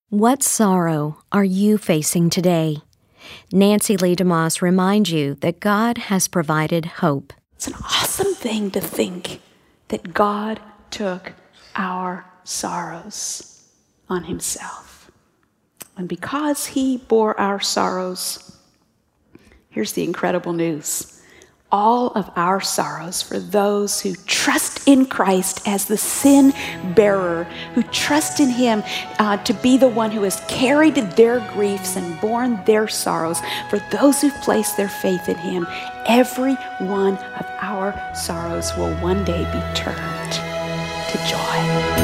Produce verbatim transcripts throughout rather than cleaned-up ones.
What sorrow are you facing today? Nancy Lee DeMoss reminds you that God has provided hope. It's an awesome thing to think that God took our sorrows on himself. And because he bore our sorrows, here's the incredible news. All of our sorrows for those who trust in Christ as the sin bearer, who trust in him uh, to be the one who has carried their griefs and borne their sorrows, for those who place their faith in him, every one of our sorrows will one day be turned to joy.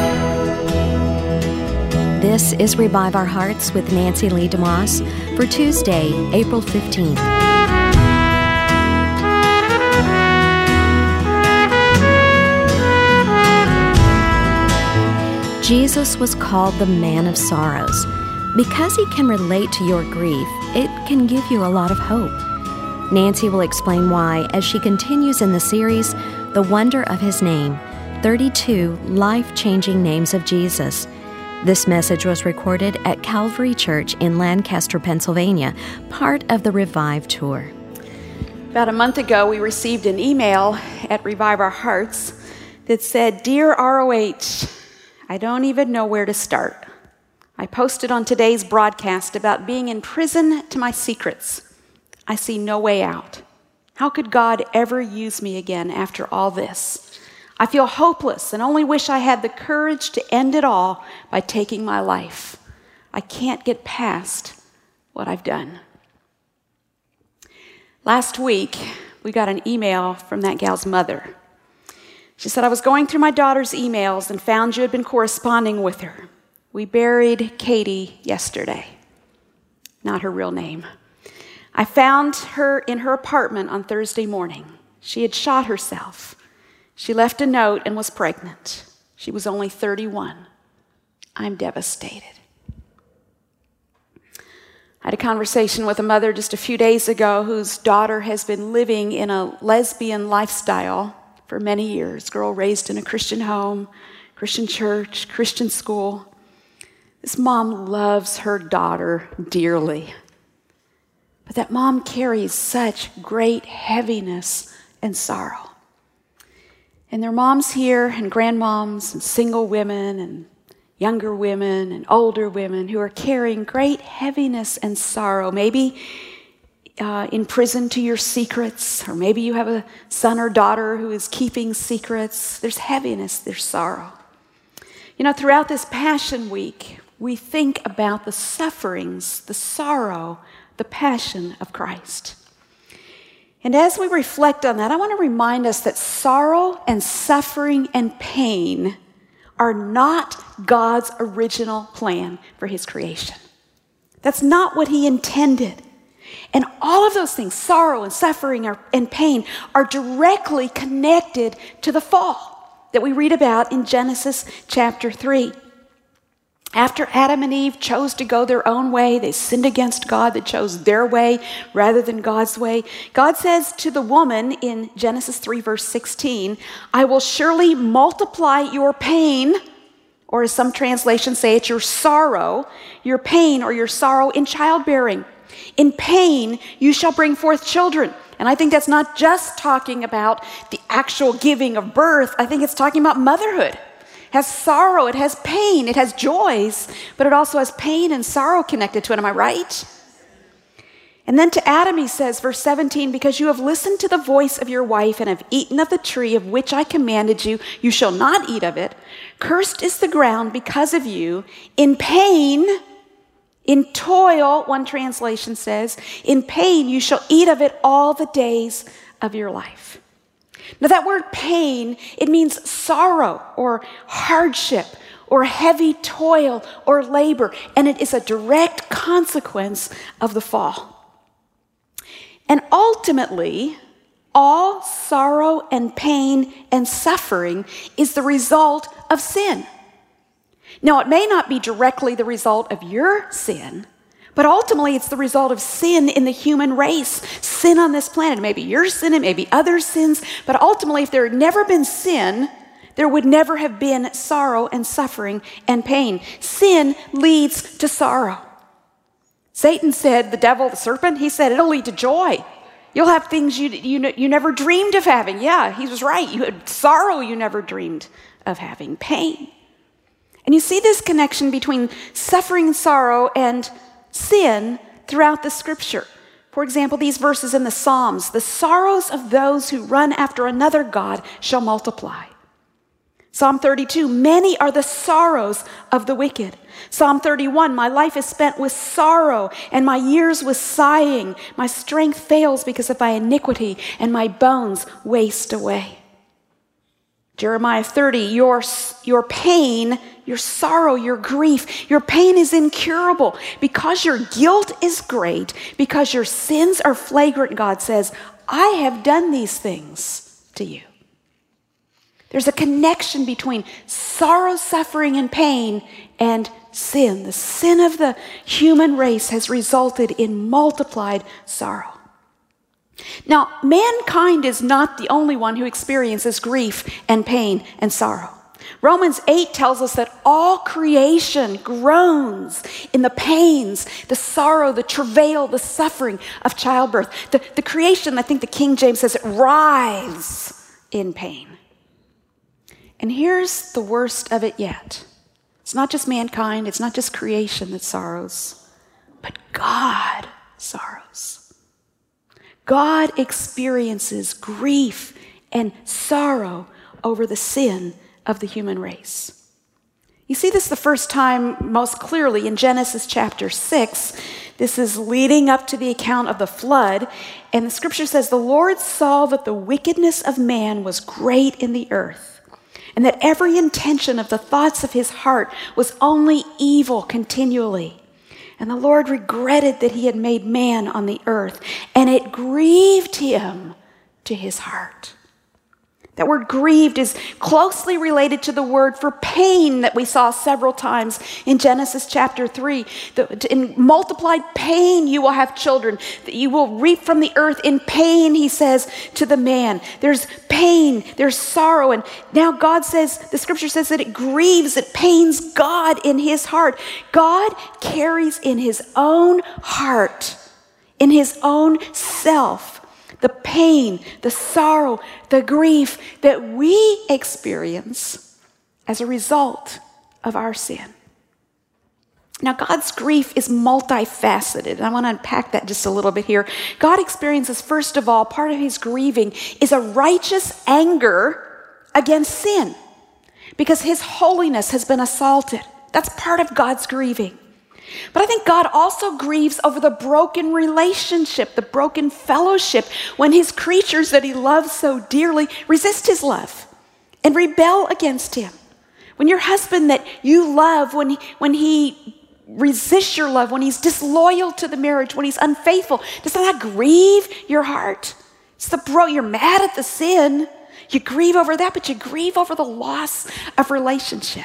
This is Revive Our Hearts with Nancy Lee DeMoss for Tuesday, April fifteenth. Jesus was called the Man of Sorrows. Because he can relate to your grief, it can give you a lot of hope. Nancy will explain why as she continues in the series, The Wonder of His Name, thirty-two Life-Changing Names of Jesus. This message was recorded at Calvary Church in Lancaster, Pennsylvania, part of the Revive Tour. About a month ago, we received an email at Revive Our Hearts that said, "Dear R O H, I don't even know where to start. I posted on today's broadcast about being in prison to my secrets. I see no way out. How could God ever use me again after all this? I feel hopeless and only wish I had the courage to end it all by taking my life. I can't get past what I've done." Last week, we got an email from that gal's mother. She said, "I was going through my daughter's emails and found you had been corresponding with her. We buried Katie yesterday." Not her real name. "I found her in her apartment on Thursday morning. She had shot herself. She left a note and was pregnant. She was only thirty-one. I'm devastated." I had a conversation with a mother just a few days ago whose daughter has been living in a lesbian lifestyle for many years. Girl raised in a Christian home, Christian church, Christian school. This mom loves her daughter dearly. But that mom carries such great heaviness and sorrow. And there are moms here and grandmoms and single women and younger women and older women who are carrying great heaviness and sorrow. Maybe Uh, in prison to your secrets, or maybe you have a son or daughter who is keeping secrets. There's heaviness, there's sorrow. You know, throughout this Passion Week, we think about the sufferings, the sorrow, the passion of Christ. And as we reflect on that, I want to remind us that sorrow and suffering and pain are not God's original plan for his creation. That's not what he intended. And all of those things, sorrow and suffering are, and pain, are directly connected to the fall that we read about in Genesis chapter three. After Adam and Eve chose to go their own way, they sinned against God, they chose their way rather than God's way. God says to the woman in Genesis three, verse sixteen, "I will surely multiply your pain," or as some translations say, it's your sorrow, your pain or your sorrow in childbearing. "In pain, you shall bring forth children." And I think that's not just talking about the actual giving of birth. I think it's talking about motherhood. It has sorrow, it has pain, it has joys, but it also has pain and sorrow connected to it. Am I right? And then to Adam he says, verse seventeen, "Because you have listened to the voice of your wife and have eaten of the tree of which I commanded you, you shall not eat of it. Cursed is the ground because of you. In pain, in toil," one translation says, "in pain you shall eat of it all the days of your life." Now that word pain, it means sorrow or hardship or heavy toil or labor, and it is a direct consequence of the fall. And ultimately, all sorrow and pain and suffering is the result of sin. Now, it may not be directly the result of your sin, but ultimately it's the result of sin in the human race, sin on this planet. Maybe your sin, it may be other sins, but ultimately if there had never been sin, there would never have been sorrow and suffering and pain. Sin leads to sorrow. Satan said, the devil, the serpent, he said, it'll lead to joy. You'll have things you, you, you never dreamed of having. Yeah, he was right. You had sorrow you never dreamed of having, pain. And you see this connection between suffering and sorrow and sin throughout the scripture. For example, these verses in the Psalms, the sorrows of those who run after another God shall multiply. Psalm thirty-two, many are the sorrows of the wicked. Psalm thirty-one, my life is spent with sorrow and my years with sighing. My strength fails because of my iniquity and my bones waste away. Jeremiah thirty, your, your pain, your sorrow, your grief, your pain is incurable because your guilt is great, because your sins are flagrant, God says, I have done these things to you. There's a connection between sorrow, suffering, and pain and sin. The sin of the human race has resulted in multiplied sorrow. Now, mankind is not the only one who experiences grief and pain and sorrow. Romans eight tells us that all creation groans in the pains, the sorrow, the travail, the suffering of childbirth. The, the creation, I think the King James says, it writhes in pain. And here's the worst of it yet. It's not just mankind, it's not just creation that sorrows, but God sorrows. God experiences grief and sorrow over the sin of the human race. You see this the first time most clearly in Genesis chapter six. This is leading up to the account of the flood. And the scripture says, the Lord saw that the wickedness of man was great in the earth, and that every intention of the thoughts of his heart was only evil continually. And the Lord regretted that he had made man on the earth, and it grieved him to his heart. That word grieved is closely related to the word for pain that we saw several times in Genesis chapter three. In multiplied pain you will have children. You will reap from the earth in pain, he says to the man. There's pain, there's sorrow. And now God says, the scripture says that it grieves, it pains God in his heart. God carries in his own heart, in his own self, the pain, the sorrow, the grief that we experience as a result of our sin. Now, God's grief is multifaceted. I want to unpack that just a little bit here. God experiences, first of all, part of his grieving is a righteous anger against sin because his holiness has been assaulted. That's part of God's grieving. But I think God also grieves over the broken relationship, the broken fellowship, when his creatures that he loves so dearly resist his love and rebel against him. When your husband that you love, when he, when he resists your love, when he's disloyal to the marriage, when he's unfaithful, does that not grieve your heart? It's the bro, you're mad at the sin. You grieve over that, but you grieve over the loss of relationship.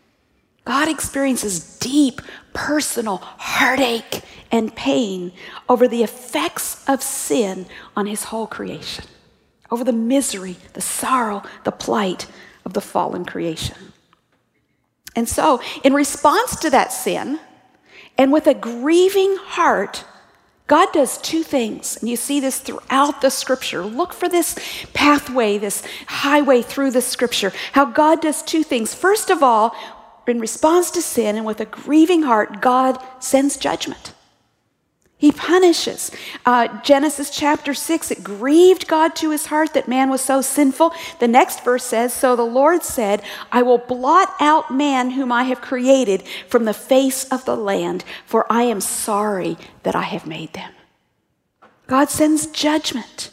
God experiences deep personal heartache and pain over the effects of sin on his whole creation, over the misery, the sorrow, the plight of the fallen creation. And so, in response to that sin, and with a grieving heart, God does two things, and you see this throughout the scripture. Look for this pathway, this highway through the scripture, how God does two things. First of all, in response to sin and with a grieving heart, God sends judgment. He punishes. Uh, Genesis chapter six, it grieved God to his heart that man was so sinful. The next verse says, so the Lord said, I will blot out man whom I have created from the face of the land, for I am sorry that I have made them. God sends judgment,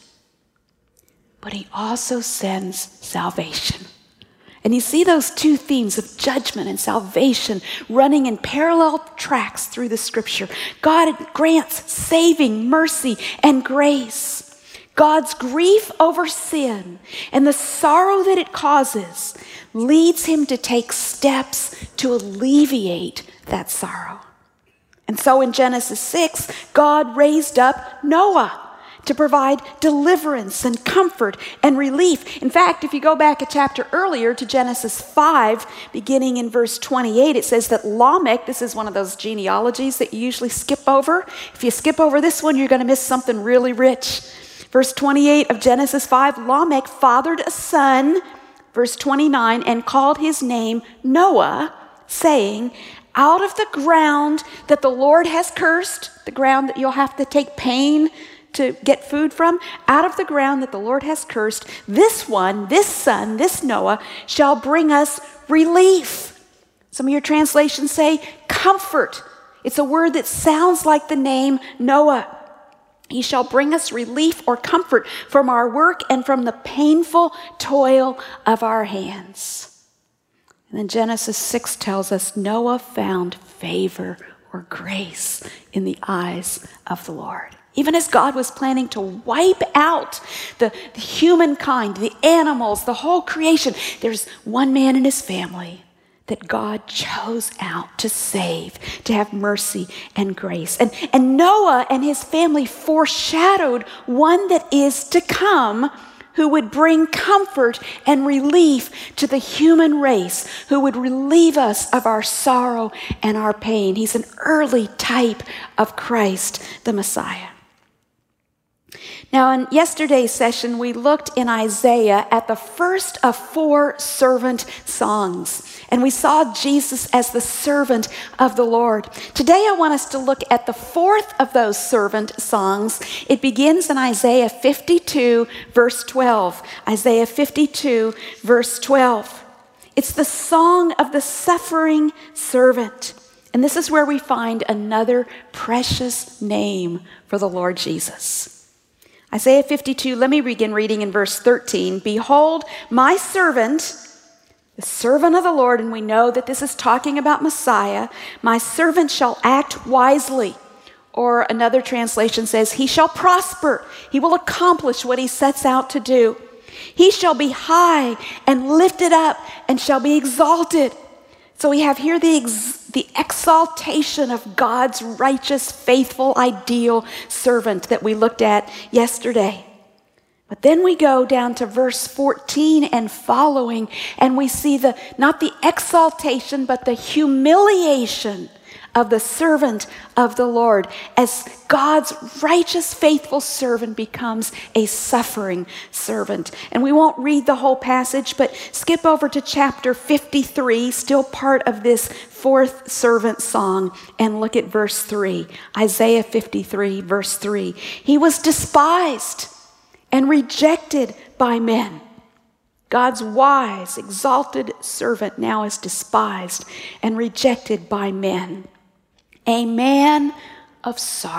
but he also sends salvation. And you see those two themes of judgment and salvation running in parallel tracks through the scripture. God grants saving mercy and grace. God's grief over sin and the sorrow that it causes leads him to take steps to alleviate that sorrow. And so in Genesis six, God raised up Noah to provide deliverance and comfort and relief. In fact, if you go back a chapter earlier to Genesis five, beginning in verse twenty-eight, it says that Lamech, this is one of those genealogies that you usually skip over. If you skip over this one, you're going to miss something really rich. Verse twenty-eight of Genesis five, Lamech fathered a son, verse twenty-nine, and called his name Noah, saying, out of the ground that the Lord has cursed, the ground that you'll have to take pain to get food from, out of the ground that the Lord has cursed, this one, this son, this Noah, shall bring us relief. Some of your translations say comfort. It's a word that sounds like the name Noah. He shall bring us relief or comfort from our work and from the painful toil of our hands. And then Genesis six tells us Noah found favor or grace in the eyes of the Lord. Even as God was planning to wipe out the, the humankind, the animals, the whole creation, there's one man and his family that God chose out to save, to have mercy and grace. And, and Noah and his family foreshadowed one that is to come, who would bring comfort and relief to the human race, who would relieve us of our sorrow and our pain. He's an early type of Christ, the Messiah. Now, in yesterday's session, we looked in Isaiah at the first of four servant songs, and we saw Jesus as the servant of the Lord. Today, I want us to look at the fourth of those servant songs. It begins in Isaiah fifty-two, verse twelve. Isaiah fifty-two, verse twelve. It's the song of the suffering servant. And this is where we find another precious name for the Lord Jesus. Isaiah fifty-two, let me begin reading in verse thirteen. Behold, my servant, the servant of the Lord, and we know that this is talking about Messiah, my servant shall act wisely. Or another translation says, he shall prosper. He will accomplish what he sets out to do. He shall be high and lifted up and shall be exalted. So we have here the, ex- the exaltation of God's righteous, faithful, ideal servant that we looked at yesterday. But then we go down to verse fourteen and following, and we see the not the exaltation, but the humiliation of the servant of the Lord as God's righteous, faithful servant becomes a suffering servant. And we won't read the whole passage, but skip over to chapter fifty-three, still part of this fourth servant song, and look at verse three. Isaiah fifty-three, verse three. He was despised and rejected by men. God's wise, exalted servant now is despised and rejected by men. A man of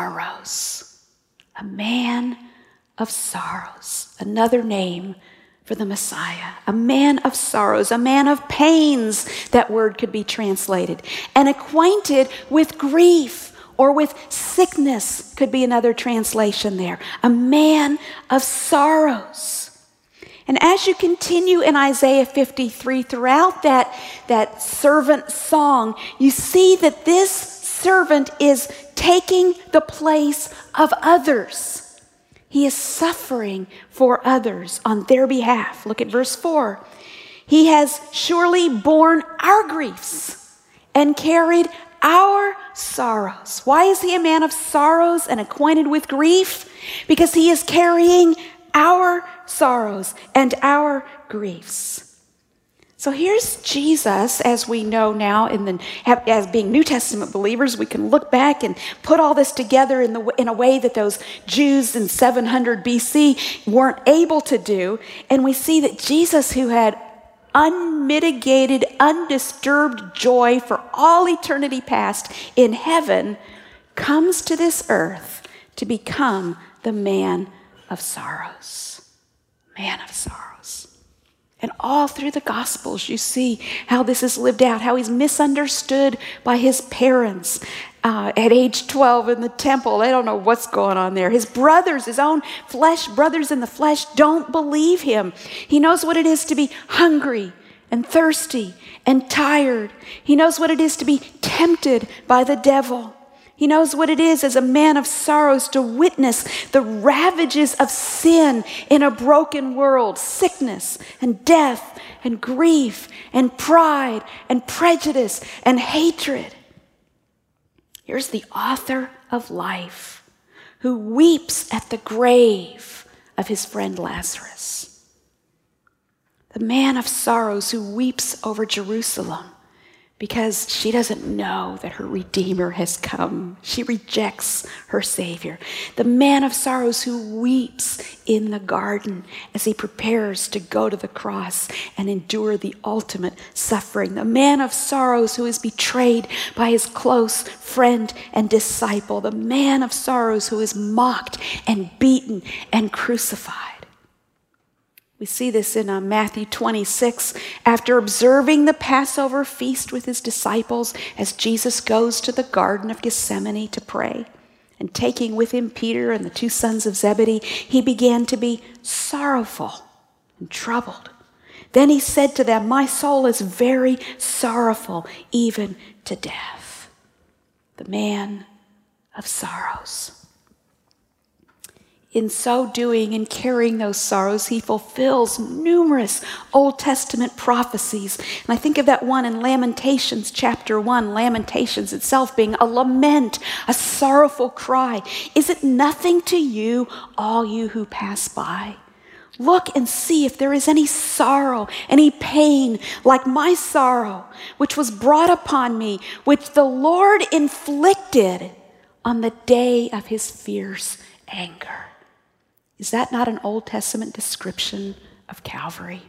sorrows. A man of sorrows. Another name for the Messiah. A man of sorrows. A man of pains, that word could be translated. And acquainted with grief. Or with sickness, could be another translation there. A man of sorrows. And as you continue in Isaiah fifty-three, throughout that, that servant song, you see that this servant is taking the place of others. He is suffering for others on their behalf. Look at verse four. He has surely borne our griefs and carried our sorrows. Why is he a man of sorrows and acquainted with grief? Because he is carrying our sorrows and our griefs. So here's Jesus, as we know now, in the, as being New Testament believers, we can look back and put all this together in, the, in a way that those Jews in seven hundred B C weren't able to do. And we see that Jesus, who had unmitigated, undisturbed joy for all eternity past in heaven, comes to this earth to become the man of sorrows. Man of sorrows. And all through the Gospels, you see how this is lived out, how he's misunderstood by his parents. Uh, at age twelve in the temple, they don't know what's going on there. His brothers, his own flesh, brothers in the flesh, don't believe him. He knows what it is to be hungry and thirsty and tired. He knows what it is to be tempted by the devil. He knows what it is as a man of sorrows to witness the ravages of sin in a broken world, sickness and death and grief and pride and prejudice and hatred. Here's the author of life who weeps at the grave of his friend Lazarus. The man of sorrows who weeps over Jerusalem because she doesn't know that her Redeemer has come. She rejects her Savior. The man of sorrows who weeps in the garden as he prepares to go to the cross and endure the ultimate suffering. The man of sorrows who is betrayed by his close friend and disciple. The man of sorrows who is mocked and beaten and crucified. We see this in uh, Matthew twenty-six. After observing the Passover feast with his disciples, as Jesus goes to the Garden of Gethsemane to pray, and taking with him Peter and the two sons of Zebedee, he began to be sorrowful and troubled. Then he said to them, "My soul is very sorrowful, even to death." The man of sorrows. In so doing and carrying those sorrows, he fulfills numerous Old Testament prophecies. And I think of that one in Lamentations chapter one, Lamentations itself being a lament, a sorrowful cry. Is it nothing to you, all you who pass by? Look and see if there is any sorrow, any pain like my sorrow, which was brought upon me, which the Lord inflicted on the day of his fierce anger. Is that not an Old Testament description of Calvary?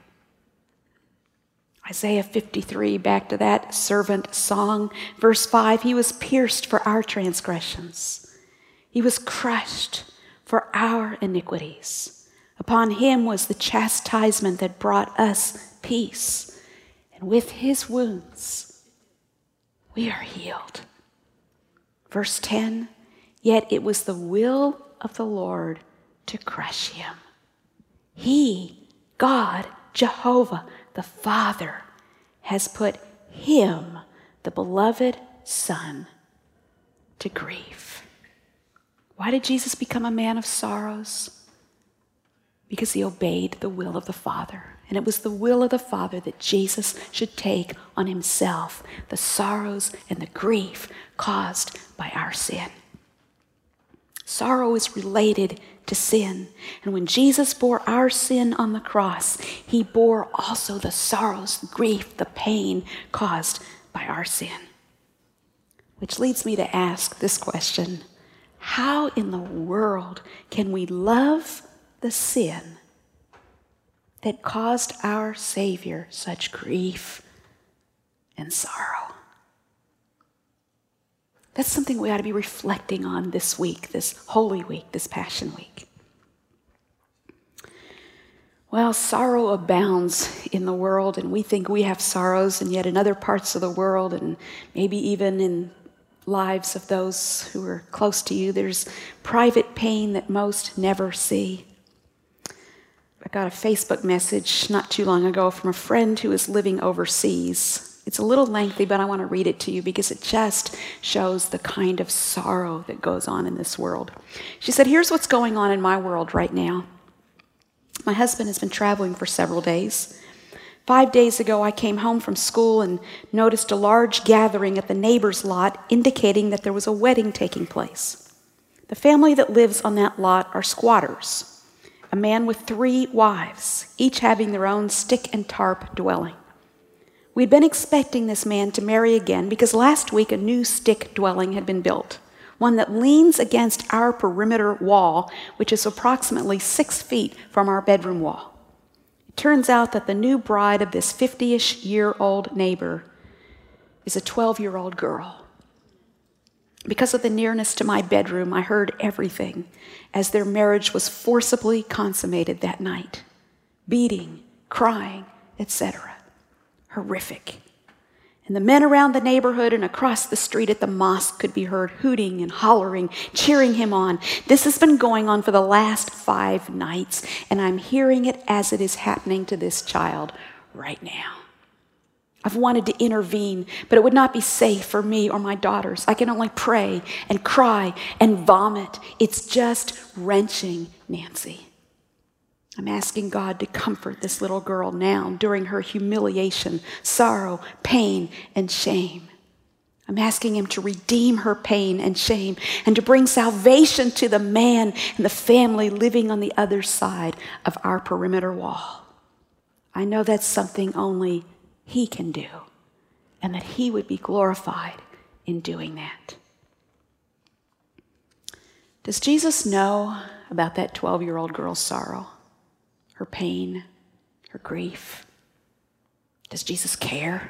Isaiah fifty-three, back to that servant song, verse five, he was pierced for our transgressions. He was crushed for our iniquities. Upon him was the chastisement that brought us peace. And with his wounds, we are healed. Verse ten, yet it was the will of the Lord to crush him. He, God, Jehovah, the Father, has put him, the beloved Son, to grief. Why did Jesus become a man of sorrows? Because he obeyed the will of the Father. And it was the will of the Father that Jesus should take on himself the sorrows and the grief caused by our sin. Sorrow is related to sin. And when Jesus bore our sin on the cross, he bore also the sorrows, the grief, the pain caused by our sin. Which leads me to ask this question: how in the world can we love the sin that caused our Savior such grief and sorrow? That's something we ought to be reflecting on this week, this Holy Week, this Passion Week. Well, sorrow abounds in the world, and we think we have sorrows, and yet in other parts of the world, and maybe even in lives of those who are close to you, there's private pain that most never see. I got a Facebook message not too long ago from a friend who is living overseas. It's a little lengthy, but I want to read it to you because it just shows the kind of sorrow that goes on in this world. She said, here's what's going on in my world right now. My husband has been traveling for several days. Five days ago, I came home from school and noticed a large gathering at the neighbor's lot indicating that there was a wedding taking place. The family that lives on that lot are squatters, a man with three wives, each having their own stick and tarp dwelling. We'd been expecting this man to marry again because last week a new stick dwelling had been built, one that leans against our perimeter wall, which is approximately six feet from our bedroom wall. It turns out that the new bride of this fifty-ish-year-old neighbor is a twelve-year-old girl. Because of the nearness to my bedroom, I heard everything as their marriage was forcibly consummated that night. Beating, crying, et cetera. Horrific. And the men around the neighborhood and across the street at the mosque could be heard hooting and hollering, cheering him on. This has been going on for the last five nights, and I'm hearing it as it is happening to this child right now. I've wanted to intervene, but it would not be safe for me or my daughters. I can only pray and cry and vomit. It's just wrenching, Nancy. I'm asking God to comfort this little girl now during her humiliation, sorrow, pain, and shame. I'm asking him to redeem her pain and shame and to bring salvation to the man and the family living on the other side of our perimeter wall. I know that's something only he can do, and that he would be glorified in doing that. Does Jesus know about that twelve-year-old girl's sorrow, her pain, her grief? Does Jesus care?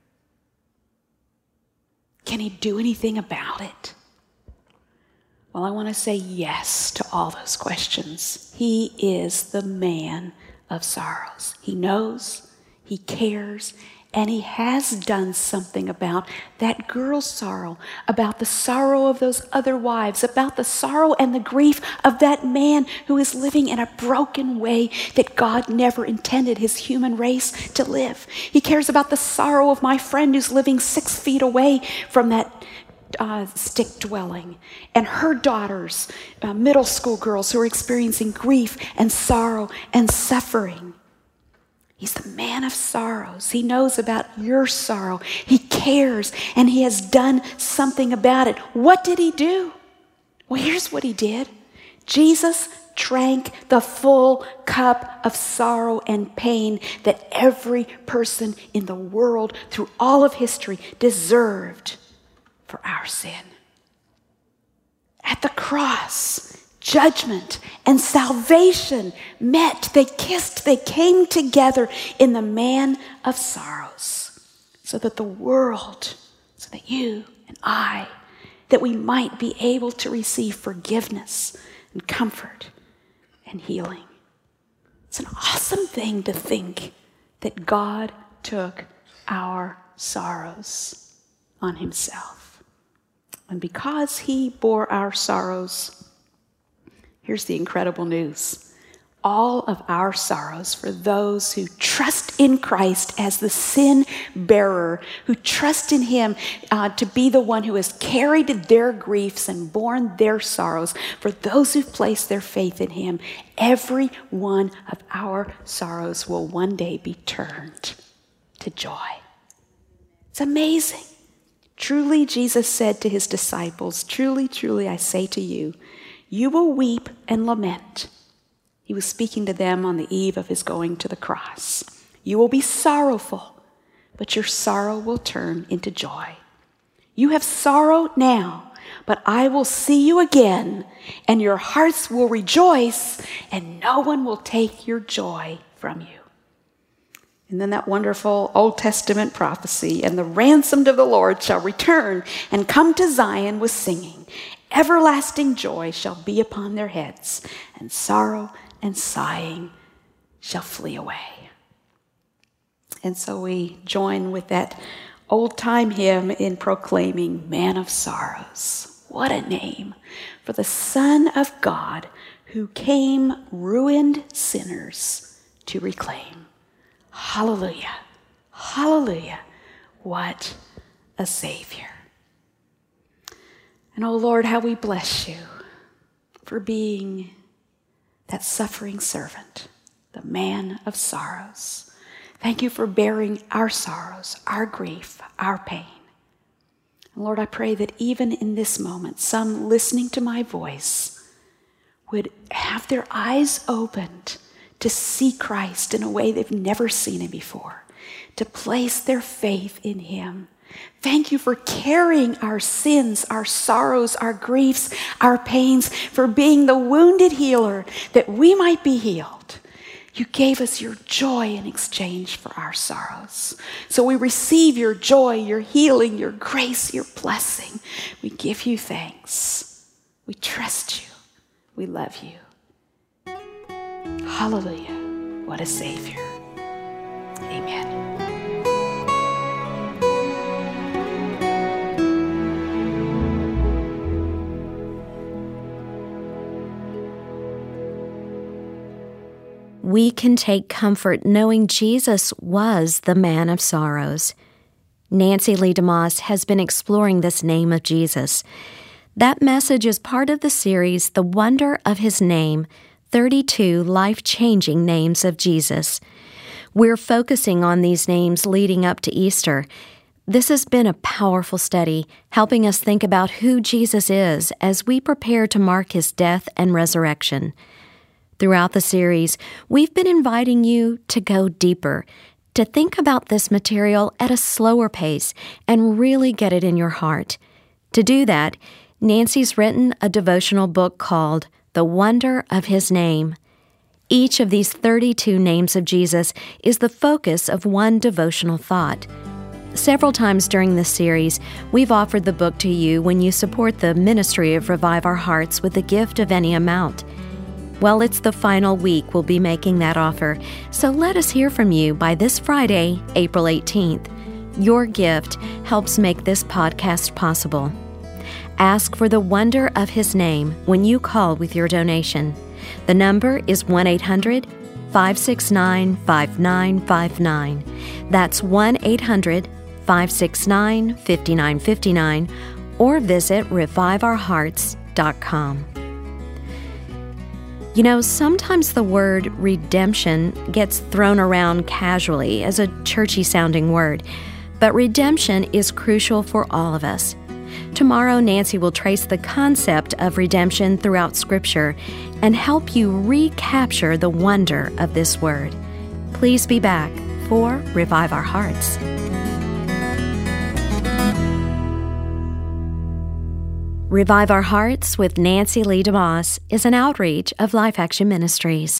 Can he do anything about it? Well, I want to say yes to all those questions. He is the man of sorrows. He knows, he cares, and he has done something about that girl's sorrow, about the sorrow of those other wives, about the sorrow and the grief of that man who is living in a broken way that God never intended his human race to live. He cares about the sorrow of my friend who's living six feet away from that uh, stick dwelling, and her daughters, uh, middle school girls who are experiencing grief and sorrow and suffering. He's the man of sorrows. He knows about your sorrow. He cares, and he has done something about it. What did he do? Well, here's what he did. Jesus drank the full cup of sorrow and pain that every person in the world through all of history deserved for our sin. At the cross, judgment and salvation met. They kissed. They came together in the man of sorrows, so that the world, so that you and I, that we might be able to receive forgiveness and comfort and healing. It's an awesome thing to think that God took our sorrows on himself. And because he bore our sorrows, here's the incredible news. All of our sorrows for those who trust in Christ as the sin bearer, who trust in him uh, to be the one who has carried their griefs and borne their sorrows, for those who place their faith in him, every one of our sorrows will one day be turned to joy. It's amazing. Truly, Jesus said to his disciples, truly, truly, I say to you, you will weep and lament. He was speaking to them on the eve of his going to the cross. You will be sorrowful, but your sorrow will turn into joy. You have sorrow now, but I will see you again, and your hearts will rejoice, and no one will take your joy from you. And then that wonderful Old Testament prophecy, and the ransomed of the Lord shall return and come to Zion with singing. Everlasting joy shall be upon their heads, and sorrow and sighing shall flee away. And so we join with that old-time hymn in proclaiming, Man of Sorrows. What a name for the Son of God who came ruined sinners to reclaim. Hallelujah, hallelujah, what a Savior. And oh Lord, how we bless you for being that suffering servant, the man of sorrows. Thank you for bearing our sorrows, our grief, our pain. And Lord, I pray that even in this moment, some listening to my voice would have their eyes opened to see Christ in a way they've never seen him before, to place their faith in him. Thank you for carrying our sins, our sorrows, our griefs, our pains, for being the wounded healer that we might be healed. You gave us your joy in exchange for our sorrows. So we receive your joy, your healing, your grace, your blessing. We give you thanks. We trust you. We love you. Hallelujah. What a Savior. Amen. we can take comfort knowing Jesus was the Man of Sorrows. Nancy Lee DeMoss has been exploring this name of Jesus. That message is part of the series, The Wonder of His Name, thirty-two Life-Changing Names of Jesus. We're focusing on these names leading up to Easter. This has been a powerful study, helping us think about who Jesus is as we prepare to mark His death and resurrection. Throughout the series, we've been inviting you to go deeper, to think about this material at a slower pace and really get it in your heart. To do that, Nancy's written a devotional book called The Wonder of His Name. Each of these thirty-two names of Jesus is the focus of one devotional thought. Several times during this series, we've offered the book to you when you support the ministry of Revive Our Hearts with a gift of any amount. Well, it's the final week we'll be making that offer, so let us hear from you by this Friday, April eighteenth. Your gift helps make this podcast possible. Ask for the wonder of His name when you call with your donation. The number is one eight hundred five six nine five nine five nine. That's one eight hundred five six nine five nine five nine, or visit revive our hearts dot com. You know, sometimes the word redemption gets thrown around casually as a churchy-sounding word, but redemption is crucial for all of us. Tomorrow, Nancy will trace the concept of redemption throughout Scripture and help you recapture the wonder of this word. Please be back for Revive Our Hearts. Revive Our Hearts with Nancy Lee DeMoss is an outreach of Life Action Ministries.